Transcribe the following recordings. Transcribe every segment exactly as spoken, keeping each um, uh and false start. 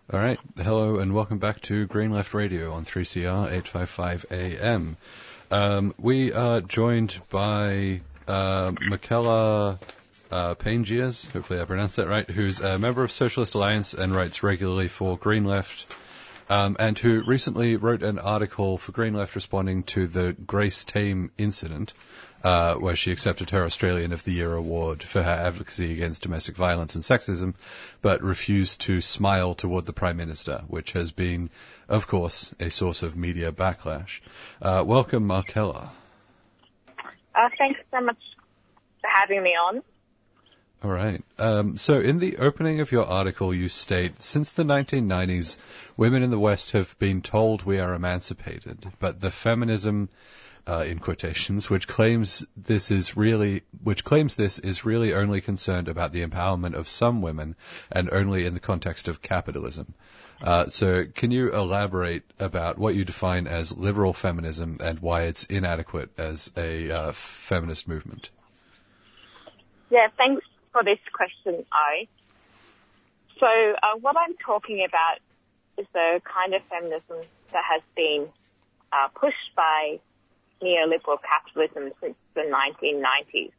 All right. Hello and welcome back to Green Left Radio on three C R eight fifty-five A M. Um, we are joined by uh, Michaela uh, Paingias, hopefully I pronounced that right, who's a member of Socialist Alliance and writes regularly for Green Left, um, and who recently wrote an article for Green Left responding to the Grace Tame incident, Uh, where she accepted her Australian of the Year award for her advocacy against domestic violence and sexism, but refused to smile toward the Prime Minister, which has been, of course, a source of media backlash. Uh, welcome, Markella. Uh, thanks so much for having me on. All right. Um, so in the opening of your article, you state, since the nineteen nineties, women in the West have been told we are emancipated, but the feminism... Uh, in quotations, which claims this is really, which claims this is really only concerned about the empowerment of some women and only in the context of capitalism. Uh, so can you elaborate about what you define as liberal feminism and why it's inadequate as a uh, feminist movement? Yeah, thanks for this question, Ari. So uh, what I'm talking about is the kind of feminism that has been uh, pushed by neoliberal capitalism since the nineteen nineties.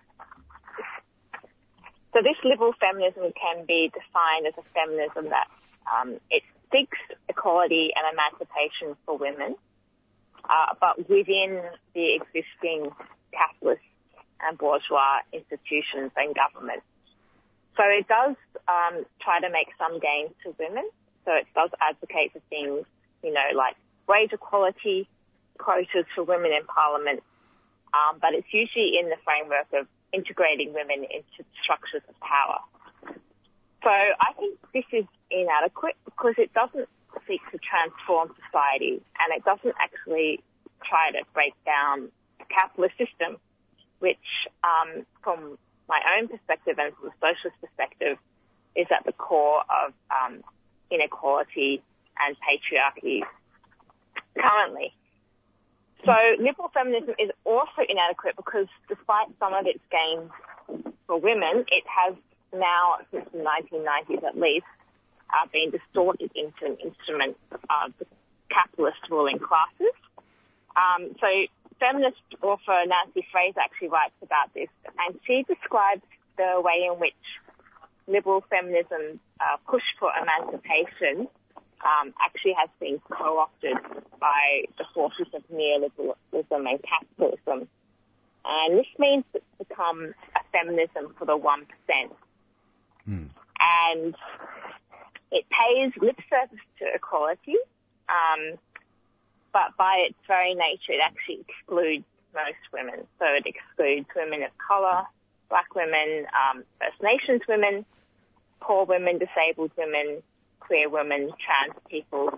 So this liberal feminism can be defined as a feminism that um, it seeks equality and emancipation for women, uh, but within the existing capitalist and bourgeois institutions and governments. So it does um, try to make some gains to women. So it does advocate for things, you know, like wage equality, quotas for women in parliament, um, but it's usually in the framework of integrating women into structures of power. So I think this is inadequate because it doesn't seek to transform society and it doesn't actually try to break down the capitalist system, which um, from my own perspective and from the socialist perspective is at the core of um, inequality and patriarchy currently. So liberal feminism is also inadequate because despite some of its gains for women, it has now, since the nineteen nineties at least, uh, been distorted into an instrument of the capitalist ruling classes. Um, so feminist author Nancy Fraser actually writes about this, and she describes the way in which liberal feminism uh, push for emancipation Um, actually has been co-opted by the forces of neoliberalism and capitalism. And this means it's become a feminism for the one percent. Mm. And it pays lip service to equality, um, but by its very nature, it actually excludes most women. So it excludes women of colour, black women, um, First Nations women, poor women, disabled women, queer women, trans people.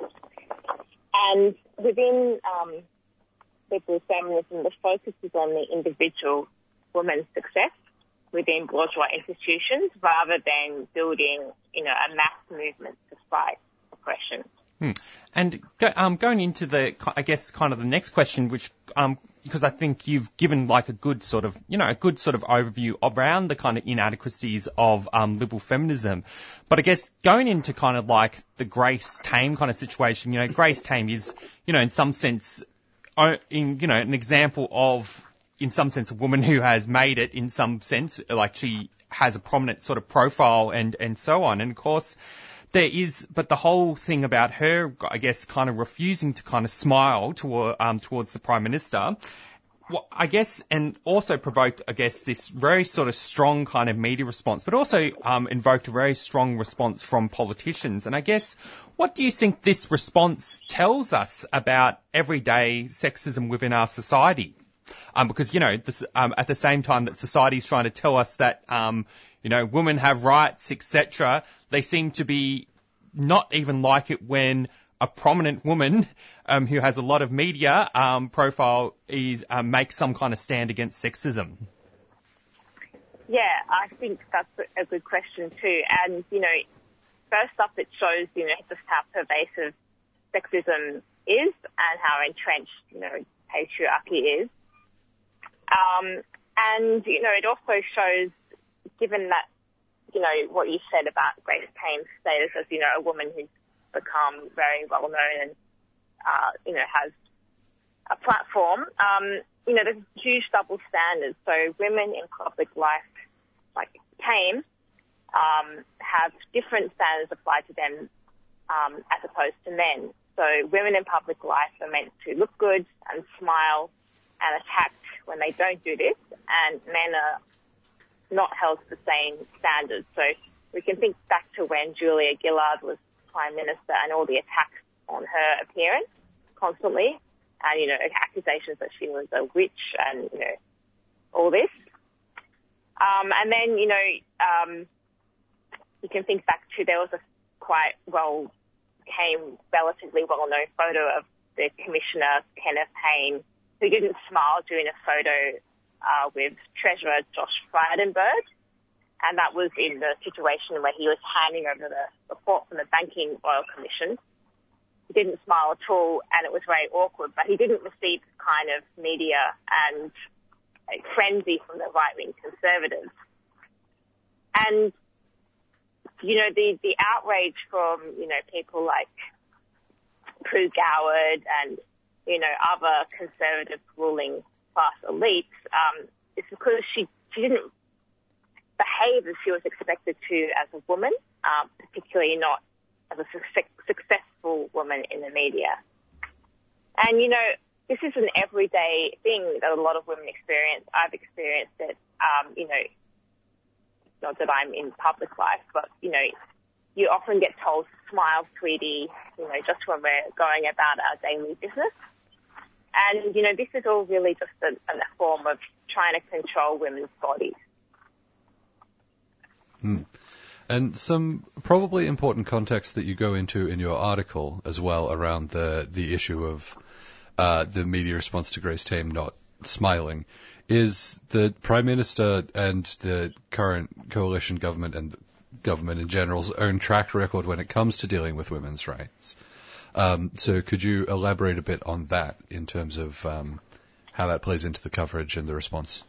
And within um, liberal feminism, the focus is on the individual woman's success within bourgeois institutions rather than building, you know, a mass movement to fight oppression. Hmm. And go, um, going into the, I guess, kind of the next question, which, um, because I think you've given like a good sort of, you know, a good sort of overview around the kind of inadequacies of um, liberal feminism. But I guess going into kind of like the Grace Tame kind of situation, you know, Grace Tame is, you know, in some sense, in, you know, an example of, in some sense, a woman who has made it in some sense, like she has a prominent sort of profile and, and so on. And of course, there is, but the whole thing about her, I guess, kind of refusing to kind of smile toward, um, towards the Prime Minister, well, I guess, and also provoked, I guess, this very sort of strong kind of media response, but also um, invoked a very strong response from politicians. And I guess, what do you think this response tells us about everyday sexism within our society? Um, because, you know, this, um, at the same time that society is trying to tell us that, um, you know, women have rights, et cetera, they seem to be not even like it when a prominent woman um, who has a lot of media um, profile is uh, makes some kind of stand against sexism. Yeah, I think that's a good question too. And, you know, first up it shows, you know, just how pervasive sexism is and how entrenched, you know, patriarchy is. Um, and, you know, it also shows, given that you know, what you said about Grace Tame's status as, you know, a woman who's become very well known and, uh, you know, has a platform, um, you know, there's huge double standards. So women in public life, like Tame, um, have different standards applied to them um, as opposed to men. So women in public life are meant to look good and smile and attacked when they don't do this, and men are not held to the same standards. So we can think back to when Julia Gillard was Prime Minister and all the attacks on her appearance constantly, and, you know, accusations that she was a witch and, you know, all this. Um, and then, you know, um, you can think back to there was a quite well, came relatively well-known photo of the Commissioner, Kenneth Hayne, who didn't smile during a photo uh, with Treasurer Josh Frydenberg. And that was in the situation where he was handing over the report from the Banking Royal Commission. He didn't smile at all, and it was very awkward, but he didn't receive the kind of media and like, frenzy from the right-wing Conservatives. And, you know, the, the outrage from, you know, people like Prue Goward and, you know, other Conservative ruling class elites, um, is because she, she didn't behave as she was expected to as a woman, um, particularly not as a su- successful woman in the media. And, you know, this is an everyday thing that a lot of women experience. I've experienced it, um, you know, not that I'm in public life, but, you know, you often get told, smile, sweetie, you know, just when we're going about our daily business. And, you know, this is all really just a, a form of trying to control women's bodies. Hmm. And some probably important context that you go into in your article as well around the, the issue of uh, the media response to Grace Tame not smiling is the Prime Minister and the current coalition government and government in general's own track record when it comes to dealing with women's rights. Um, so could you elaborate a bit on that in terms of um, how that plays into the coverage and the response?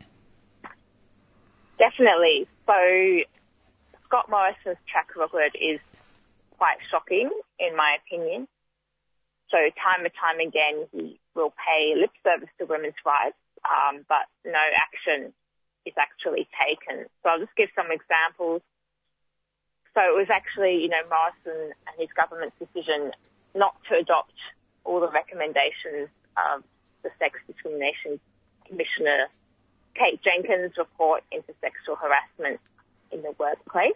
Definitely. So Scott Morrison's track record is quite shocking, in my opinion. So time and time again, he will pay lip service to women's rights, um, but no action is actually taken. So I'll just give some examples. So it was actually, you know, Morrison and his government's decision not to adopt all the recommendations of the Sex Discrimination Commissioner Kate Jenkins' report into sexual harassment in the workplace.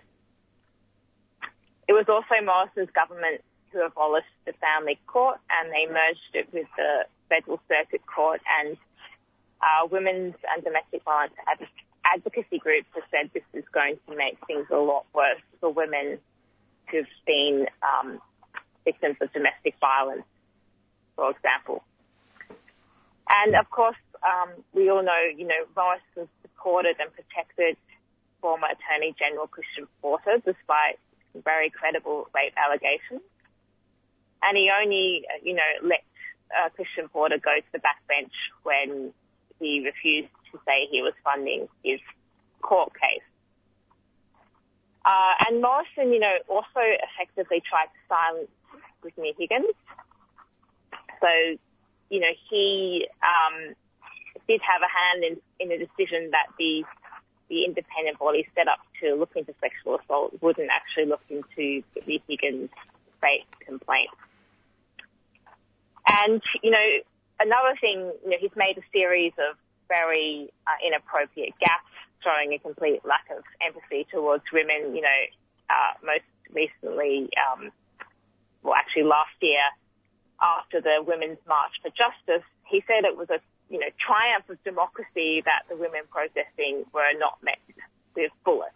It was also Morrison's government who abolished the family court, and they merged it with the Federal Circuit Court, and uh, women's and domestic violence ad- advocacy groups have said this is going to make things a lot worse for women who've been um, victims of domestic violence, for example. And, of course, um, we all know, you know, Morrison supported and protected former Attorney General Christian Porter despite very credible rape allegations. And he only, you know, let uh, Christian Porter go to the backbench when he refused to say he was funding his court case. Uh, and Morrison, you know, also effectively tried to silence Whitney Higgins. So, you know, he um, did have a hand in, in the decision that the the independent body set up to look into sexual assault wouldn't actually look into Whitney Higgins' rape complaint. And, you know, another thing, you know, he's made a series of very uh, inappropriate gaffes, showing a complete lack of empathy towards women, you know, uh, most recently, um, well, actually last year, after the Women's March for Justice, he said it was a, you know, triumph of democracy that the women protesting were not met with bullets.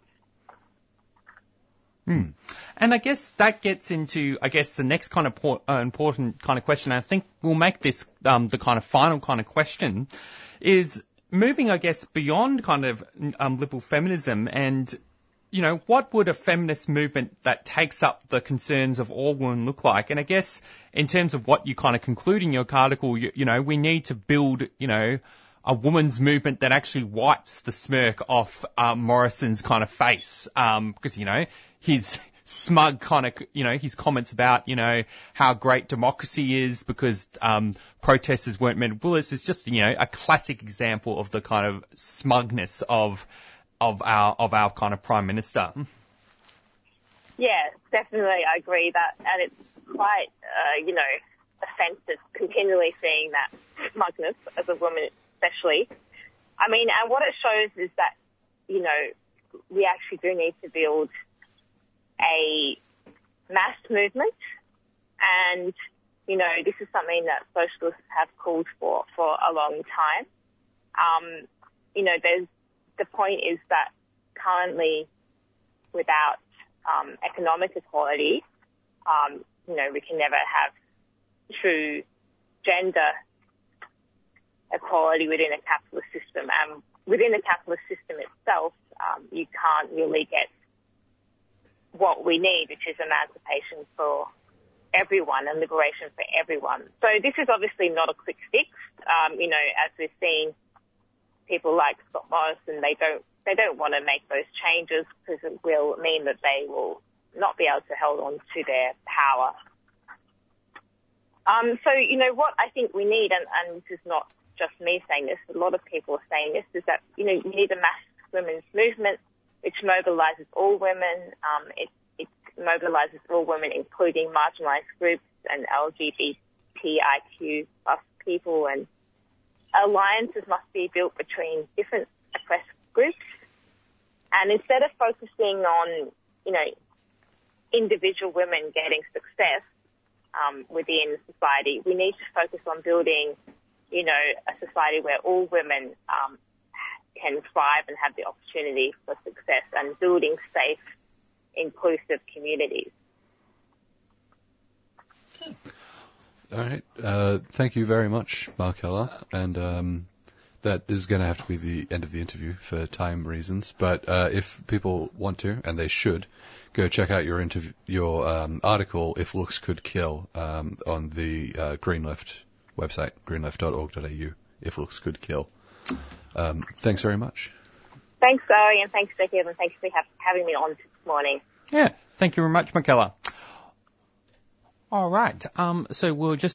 Hmm. And I guess that gets into, I guess, the next kind of por- uh, important kind of question. I think we'll make this um, the kind of final kind of question is moving, I guess, beyond kind of um, liberal feminism and, you know, what would a feminist movement that takes up the concerns of all women look like? And I guess in terms of what you kind of conclude in your article, you, you know, we need to build, you know, a woman's movement that actually wipes the smirk off um, Morrison's kind of face, um, because, you know, his smug kind of, you know, his comments about, you know, how great democracy is because um, protesters weren't meant bullets is just, you know, a classic example of the kind of smugness of of our of our kind of Prime Minister. Yeah, definitely, I agree that, and it's quite, uh, you know, offensive continually seeing that smugness as a woman, especially. I mean, and what it shows is that, you know, we actually do need to build a mass movement, and, you know, this is something that socialists have called for for a long time. Um, you know, there's, the point is that currently without um, economic equality, um, you know, we can never have true gender equality within a capitalist system. And within the capitalist system itself, um, you can't really get what we need, which is emancipation for everyone and liberation for everyone. So this is obviously not a quick fix. Um, you know, as we've seen, people like Scott Morrison, they don't they don't want to make those changes because it will mean that they will not be able to hold on to their power. Um, so, you know, what I think we need, and, and this is not just me saying this, a lot of people are saying this, is that, you know, you need a mass women's movement which mobilises all women. Um, it, it mobilises all women, including marginalised groups and L G B T I Q plus people, and alliances must be built between different oppressed groups. And instead of focusing on, you know, individual women getting success um, within society, we need to focus on building, you know, a society where all women um, can thrive and have the opportunity for success, and building safe, inclusive communities. All right. Uh, thank you very much, Markella. And um, that is going to have to be the end of the interview for time reasons. But uh, if people want to, and they should, go check out your interview, your um, article, If Looks Could Kill, um, on the uh, Green Left website, green left dot org dot a u, If Looks Could Kill. Um, thanks very much. Thanks, Zoe, and thanks, Jacob, and thanks for ha- having me on this morning. Yeah, thank you very much, Michaela. All right, um, so we'll just